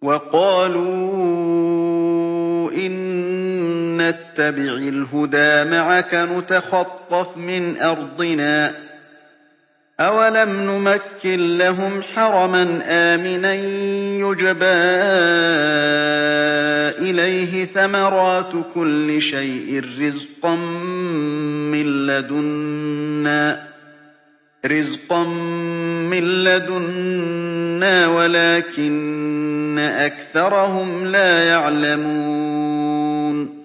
وَقَالُوا إِن نَّتَّبِعِ الْهُدَىٰ مَعَكَ نُتَخَطَّفْ مِنْ أَرْضِنَا ۚ أَوَلَمْ نُمَكِّن لَّهُمْ حَرَمًا آمِنًا يُجْبَىٰ إِلَيْهِ ثَمَرَاتُ كُلِّ شَيْءٍ رِّزْقًا مِّن لَّدُنَّا وَلَٰكِنَّ أَكْثَرَهُمْ لَا يَعْلَمُونَ